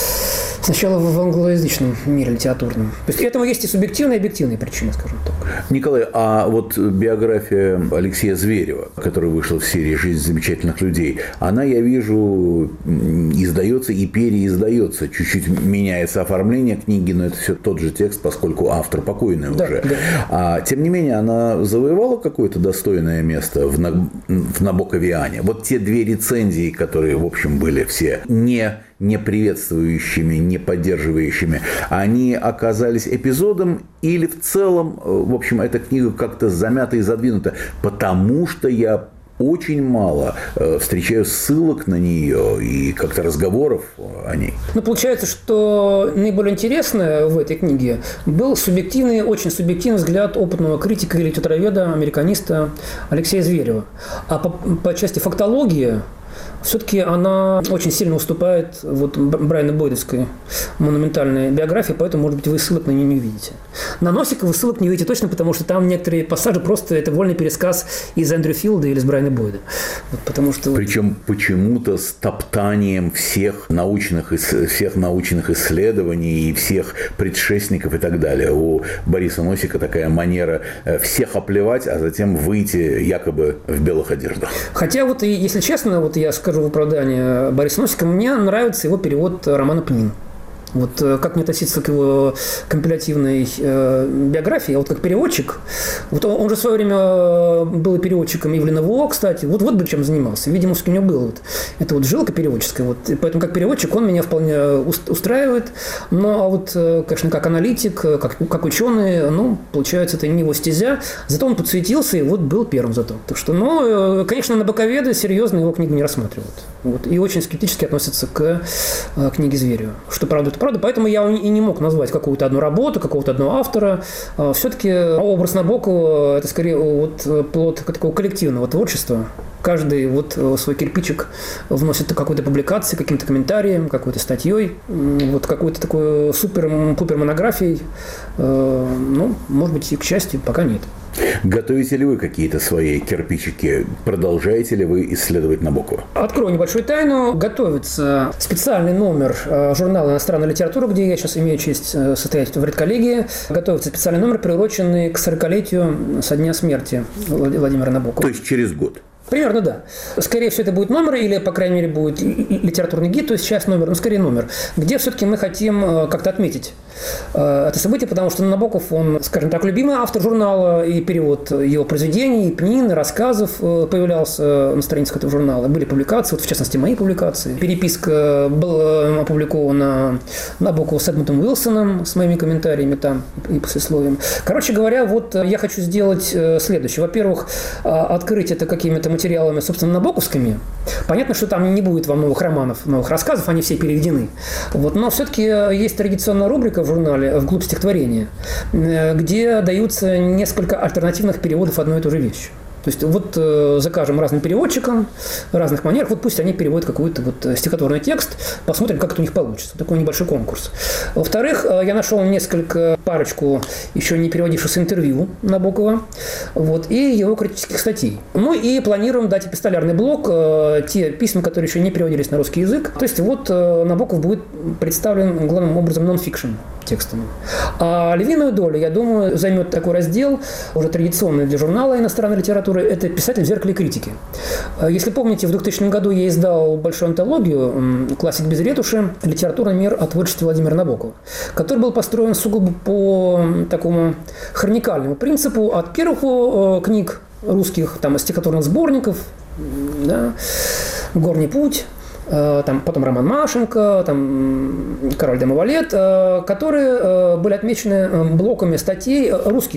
сначала в англоязычном мире литературном. То есть этому есть и субъективные, и объективные причины, скажем так. Николай, а вот биография Алексея Зверева, которая вышла в серии «Жизнь замечательных людей», она, я вижу, издается и переиздается. Чуть-чуть меняется оформление книги, но это все тот же текст, поскольку автор покойный уже. Да. А, тем не менее, она завоевала какое-то достойное место в Набоковиане. Вот те две рецензии, которые, в общем, были все не приветствующими, не поддерживающими, они оказались эпизодом или в целом, в общем, эта книга как-то замята и задвинута, потому что я очень мало встречаю ссылок на нее и как-то разговоров о ней. Ну, получается, что наиболее интересное в этой книге был субъективный, очень субъективный взгляд опытного критика и литературоведа, американиста Алексея Зверева. А по части фактологии все-таки она очень сильно уступает вот Брайана Бойдовской монументальной биографии, поэтому, может быть, вы ссылок на нее не увидите. На Носика вы ссылок не увидите точно, потому что там некоторые пассажи просто это вольный пересказ из Эндерфилда или из Брайана Бойда. Вот, потому что... Причем почему-то с топтанием всех научных исследований и всех предшественников и так далее. У Бориса Носика такая манера всех оплевать, а затем выйти якобы в белых одеждах. Хотя вот, если честно, вот я скажу в оправдание Бориса Носика, мне нравится его перевод романа «Пнин». Вот как мне относиться к его компилятивной биографии, вот как переводчик, вот он же в свое время был и переводчиком Ивлена Во, кстати, вот бы чем занимался. Видимо, у него было вот это вот жилка переводческая, вот, и поэтому как переводчик он меня вполне устраивает, но а вот, конечно, как аналитик, как ученый, ну, получается, это не его стезя, зато он подсуетился и вот был первым зато. Так что, ну, конечно, набоковеды серьезно его книгу не рассматривают. Вот, и очень скептически относятся к книге Зверева, что правда, поэтому я и не мог назвать какую-то одну работу, какого-то одного автора. Все-таки образ Набокова – это скорее вот плод такого коллективного творчества. Каждый вот свой кирпичик вносит какой-то публикацией, каким-то комментарием, какой-то статьей, вот какой-то такой супер-пупер монографией. Ну, может быть, и к счастью, пока нет. Готовите ли вы какие-то свои кирпичики? Продолжаете ли вы исследовать Набокова? Открою небольшую тайну. Готовится специальный номер журнала «Иностранная литература», где я сейчас имею честь состоять в редколлегии. Готовится специальный номер, приуроченный к 40-летию со дня смерти Владимира Набокова. То есть через год? Примерно, да. Скорее всего, это будет номер, или, по крайней мере, будет литературный гид, то есть часть номер, но скорее номер, где все-таки мы хотим как-то отметить это событие, потому что Набоков, он, скажем так, любимый автор журнала, и перевод его произведений, и Пнин, и рассказов появлялся на страницах этого журнала. Были публикации, вот в частности, мои публикации. Переписка была опубликована Набокова с Эдмундом Уилсоном, с моими комментариями там и послесловием. Короче говоря, вот я хочу сделать следующее. Во-первых, открыть это какими-то материалами, собственно, набоковскими. Понятно, что там не будет вам новых романов, новых рассказов, они все переведены. Вот, но все-таки есть традиционная рубрика в журнале «Вглубь стихотворения», где даются несколько альтернативных переводов одной и той же вещи. То есть вот закажем разным переводчикам, разных манерах, вот пусть они переводят какой-то вот стихотворный текст, посмотрим, как это у них получится. Такой небольшой конкурс. Во-вторых, я нашел парочку еще не переводившихся интервью Набокова, вот, и его критических статей. Ну и планируем дать эпистолярный блок, те письма, которые еще не переводились на русский язык. То есть вот Набоков будет представлен главным образом нон-фикшн текстами. А львиную долю, я думаю, займет такой раздел, уже традиционный для журнала «Иностранной литературы», это «Писатель в зеркале критики». Если помните, в 2000 году я издал большую антологию «Классик без ретуши. Литературный мир о творчестве Владимира Набокова», который был построен сугубо по такому хроникальному принципу от первых книг русских, там, стихотворных сборников, да, «Горний путь», там, потом роман Машенька, там, «Король де Мавалет», которые были отмечены блоками статей русских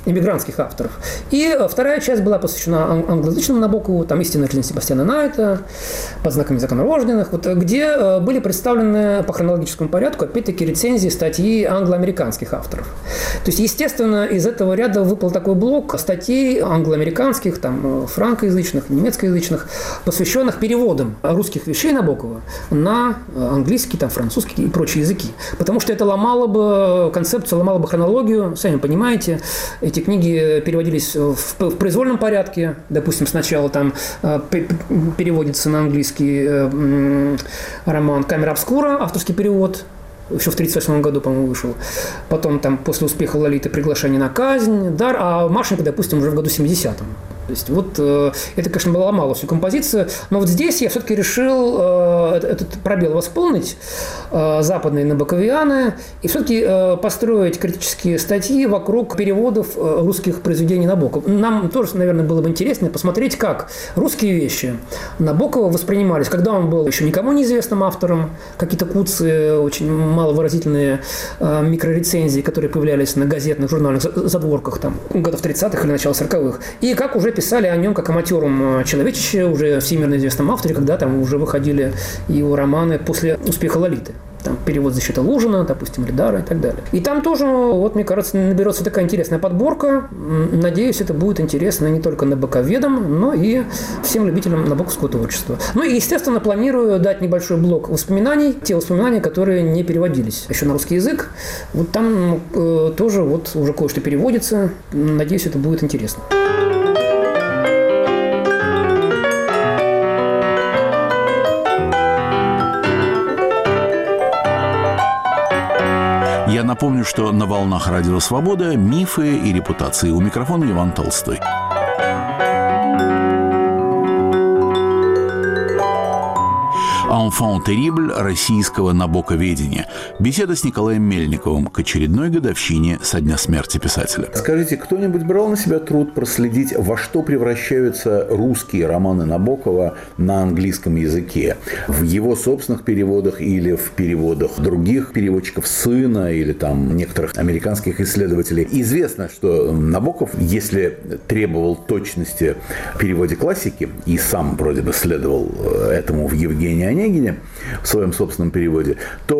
иммигрантских авторов. И вторая часть была посвящена англоязычному Набокову, там «Истинная жизнь Себастьяна Найта», «Под знаками законорожденных», вот, где были представлены по хронологическому порядку, опять-таки, рецензии, статьи англоамериканских авторов. То есть, естественно, из этого ряда выпал такой блок статей англоамериканских, там, франкоязычных, немецкоязычных, посвященных переводам русских вещей Набокова на английский, там, французский и прочие языки. Потому что это ломало бы концепцию, ломало бы хронологию. Сами понимаете, эти книги переводились в произвольном порядке. Допустим, сначала там переводится на английский роман «Камера обскура», авторский перевод. Еще в 1938 году, по-моему, вышел. Потом там после успеха Лолиты «Приглашение на казнь», «Дар», а Машенька, допустим, уже в году 70-м. То есть вот это, конечно, было мало всю композицию, но вот здесь я все-таки решил этот пробел восполнить, западные набоковианы, и все-таки построить критические статьи вокруг переводов русских произведений Набокова. Нам тоже, наверное, было бы интересно посмотреть, как русские вещи Набокова воспринимались, когда он был еще никому неизвестным автором, какие-то куцы, очень маловыразительные микрорецензии, которые появлялись на газетных, журнальных задворках там, годов 30-х или начала 40-х, и как уже писали о нем как о матером человечище, уже всемирно известном авторе, когда там уже выходили его романы после успеха Лолиты. Там перевод «Защита Лужина», допустим, Эльдара и так далее. И там тоже, вот, мне кажется, наберется такая интересная подборка. Надеюсь, это будет интересно не только набоковедам, но и всем любителям набоковского творчества. Ну и, естественно, планирую дать небольшой блок воспоминаний, те воспоминания, которые не переводились еще на русский язык. Вот там тоже вот уже кое-что переводится. Надеюсь, это будет интересно. Я напомню, что на волнах Радио Свобода «Мифы и репутации». У микрофона Иван Толстой. «Enfant terrible» российского набоковедения. Беседа с Николаем Мельниковым к очередной годовщине со дня смерти писателя. Скажите, кто-нибудь брал на себя труд проследить, во что превращаются русские романы Набокова на английском языке? В его собственных переводах или в переводах других переводчиков, сына или там некоторых американских исследователей? Известно, что Набоков, если требовал точности в переводе классики, и сам вроде бы следовал этому в Евгении Онегине, в своем собственном переводе,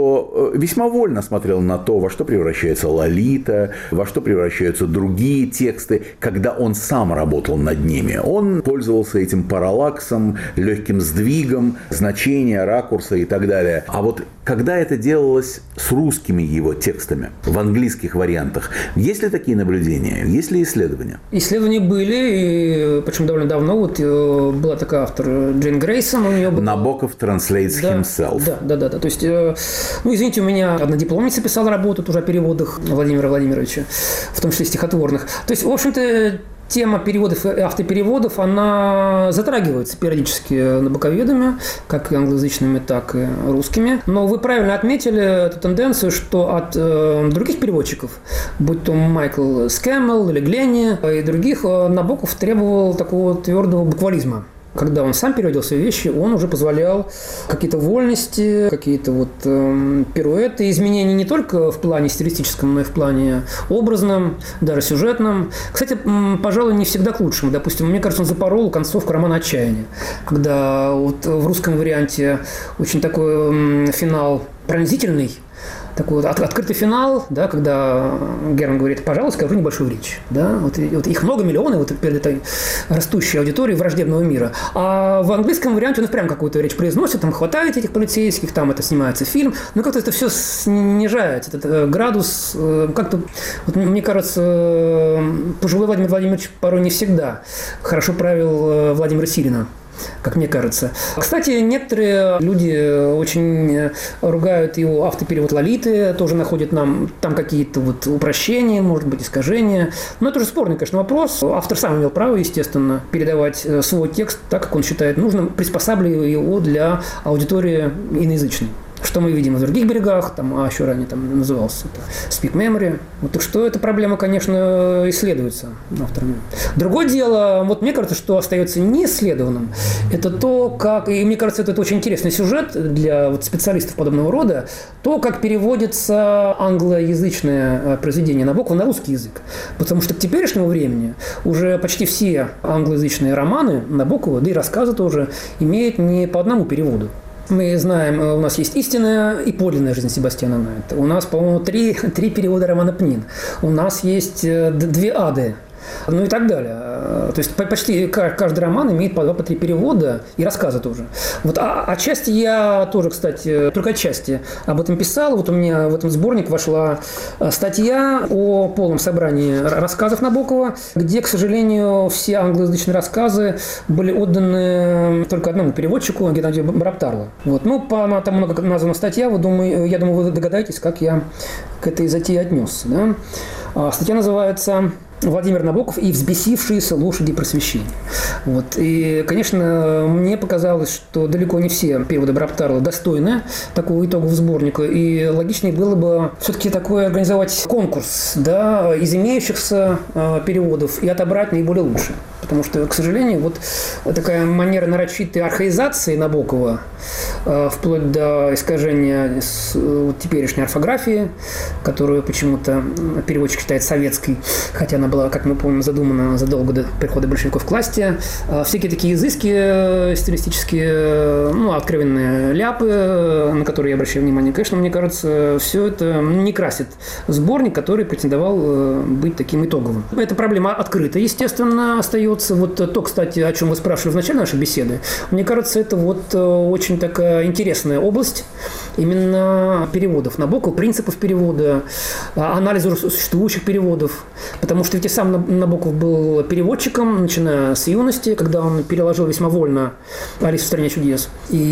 то весьма вольно смотрел на то, во что превращается Лолита, во что превращаются другие тексты, когда он сам работал над ними. Он пользовался этим параллаксом, легким сдвигом, значения, ракурса и так далее. А вот когда это делалось с русскими его текстами, в английских вариантах, есть ли такие наблюдения, есть ли исследования? Исследования были, и, причем довольно давно. Вот была такая автор Джейн Грейсон. У нее был... Набоков translates himself. Да. То есть, ну, извините, у меня одна дипломница писала работу тоже о переводах Владимира Владимировича, в том числе стихотворных. То есть, в общем-то, тема переводов и автопереводов, она затрагивается периодически набоковедами, как и англоязычными, так и русскими. Но вы правильно отметили эту тенденцию, что от других переводчиков, будь то Майкл Скэммел или Гленни и других, Набоков требовал такого твердого буквализма. Когда он сам переводил свои вещи, он уже позволял какие-то вольности, какие-то вот пируэты, изменения не только в плане стилистическом, но и в плане образном, даже сюжетном. Кстати, пожалуй, не всегда к лучшему. Допустим, мне кажется, он запорол концовку романа «Отчаяние», когда вот в русском варианте очень такой финал пронзительный, такой вот открытый финал, да, когда Герман говорит: пожалуй, скажу небольшую речь. Да? Вот их много миллионов вот перед этой растущей аудиторией враждебного мира. А в английском варианте он прям какую-то речь произносит, там хватает этих полицейских, там это снимается фильм, но как-то это все снижается, этот градус. Как-то, вот, мне кажется, пожилой Владимир Владимирович порой не всегда хорошо правил Владимира Сирина, как мне кажется. Кстати, некоторые люди очень ругают его автоперевод Лолиты, тоже находят там какие-то вот упрощения, может быть, искажения. Но это уже спорный, конечно, вопрос. Автор сам имел право, естественно, передавать свой текст так, как он считает нужным, приспосабливая его для аудитории иноязычной. что мы видим в других берегах, а еще ранее назывался Speak Memory. Так что эта проблема, конечно, исследуется авторами. Другое дело, мне кажется, что остается неисследованным, это то, как, и мне кажется, это очень интересный сюжет для специалистов подобного рода, то, как переводится англоязычное произведение Набокова на русский язык. Потому что к теперешнему времени уже почти все англоязычные романы Набокова, да и рассказы тоже, имеют не по одному переводу. Мы знаем, у нас есть «Истинная» и «Подлинная жизнь» Себастьяна Найта. У нас, по-моему, три перевода романа «Пнин». У нас есть 2 ады. И так далее. То есть почти каждый роман имеет по 2-3 перевода и рассказы тоже. Отчасти я тоже, кстати, только отчасти об этом писал. У меня в этом сборник вошла статья о полном собрании рассказов Набокова, где, к сожалению, все англоязычные рассказы были отданы только одному переводчику, Геннадию Браптарлу. Там много названа статья, я думаю, вы догадаетесь, как я к этой затее отнесся. Да? Статья называется «Владимир Набоков и взбесившиеся лошади просвещения». И, конечно, мне показалось, что далеко не все переводы Браптарла достойны такого итогового сборника, и логичнее было бы все-таки такой организовать конкурс, да, из имеющихся переводов и отобрать наиболее лучшие. Потому что, к сожалению, такая манера нарочитой архаизации Набокова, вплоть до искажения теперешней орфографии, которую почему-то переводчик считает советской, хотя она была, как мы помним, задумана задолго до прихода большевиков к власти. Всякие такие изыски стилистические, откровенные ляпы, на которые я обращаю внимание. Конечно, мне кажется, все это не красит сборник, который претендовал быть таким итоговым. Эта проблема открыта, естественно, остается. То, кстати, о чем вы спрашивали в начале нашей беседы, мне кажется, это очень такая интересная область именно переводов Набокова, принципов перевода, анализа существующих переводов. Потому что ведь и сам Набоков был переводчиком, начиная с юности, когда он переложил весьма вольно «Алису в стране чудес»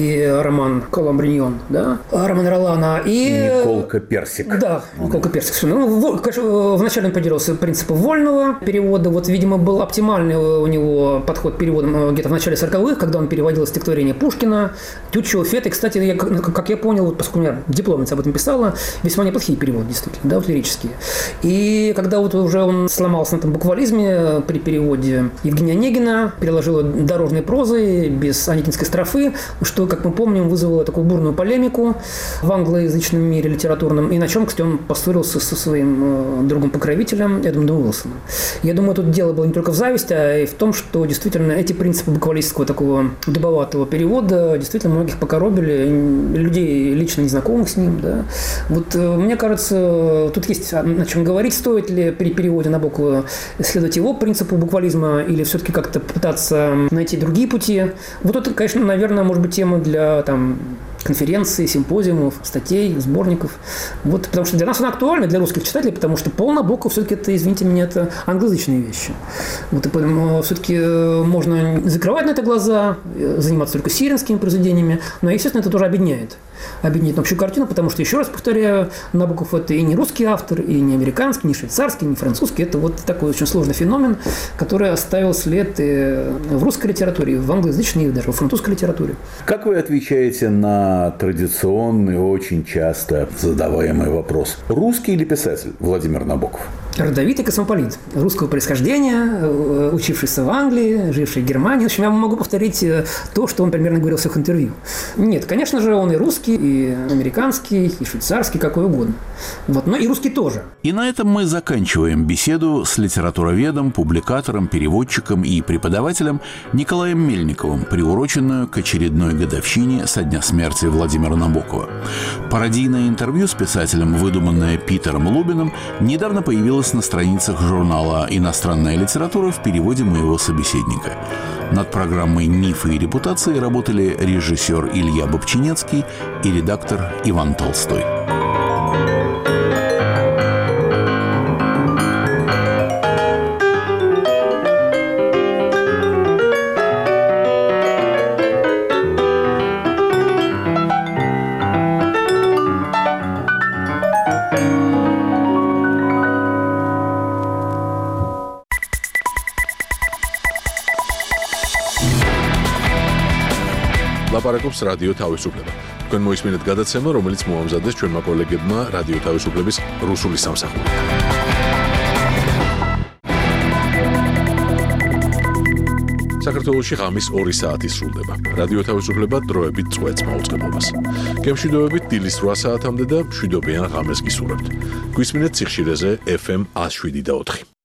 и роман «Коломбриньон», да, Романа Ролана. И Николка Персик. Да, Николка Персик. Конечно, вначале он придерживался принципа вольного перевода. Видимо, был оптимальный у него подход к переводам где-то в начале 40-х, когда он переводил стихотворение Пушкина, Тютчева, Фета. И, кстати, как я понял, поскольку у меня дипломница об этом писала, весьма неплохие переводы, действительно, да, лирические. И когда уже он сломался на этом буквализме при переводе Евгения Онегина, переложил дорожной прозой без онегинской строфы, что, как мы помним, вызвало такую бурную полемику в англоязычном мире литературном, и на чем, кстати, он поссорился со своим другом-покровителем Эдмундом Уилсоном. Я думаю, тут дело было не только в зависти, а и в том, что действительно эти принципы буквалистского такого дубоватого перевода действительно многих покоробили, людей лично незнакомых с ним. Да. Мне кажется, тут есть о чем говорить, стоит ли при переводе Набокова следовать его принципу буквализма или все-таки как-то пытаться найти другие пути. Это, конечно, наверное, может быть тема для конференций, симпозиумов, статей, сборников. Потому что для нас она актуальна, для русских читателей, потому что Пол Набоков все-таки это, извините меня, это англоязычные вещи. И поэтому все-таки можно закрывать на это глаза, заниматься только сиренскими произведениями, но, естественно, это тоже объединяет общую картину, потому что, еще раз повторяю, Набоков – это и не русский автор, и не американский, не швейцарский, не французский. Это такой очень сложный феномен, который оставил след и в русской литературе, и в англоязычной, и даже во французской литературе. Как вы отвечаете на традиционный, очень часто задаваемый вопрос: русский или писатель Владимир Набоков? Родовитый космополит русского происхождения, учившийся в Англии, живший в Германии. В общем, я могу повторить то, что он примерно говорил в своих интервью. Нет, конечно же, он и русский, и американский, и швейцарский, какой угодно. Но и русский тоже. И на этом мы заканчиваем беседу с литературоведом, публикатором, переводчиком и преподавателем Николаем Мельниковым, приуроченную к очередной годовщине со дня смерти Владимира Набокова. Пародийное интервью с писателем, выдуманное Питером Лубиным, недавно появилось на страницах журнала «Иностранная литература» в переводе моего собеседника. Над программой «Мифы и репутации» работали режиссер Илья Бобчинецкий и редактор Иван Толстой. ლაპარაკობს რადიო თავისუფლება. თქვენ მოისმინეთ გადაცემა, რომელიც მოამზადეს ჩვენმა კოლეგებმა რადიო თავისუფლების რუსული სამსახური. საქართველოში ღამის 2 საათი სრულდება. რადიო თავისუფლება დროებით წვეთს მაუწყებლობას. გემშვიდობებით დილის 8 საათამდე და მშვიდობიან ღამეს გისურვებთ. გვისმინეთ სიხშირეზე FM 107.4.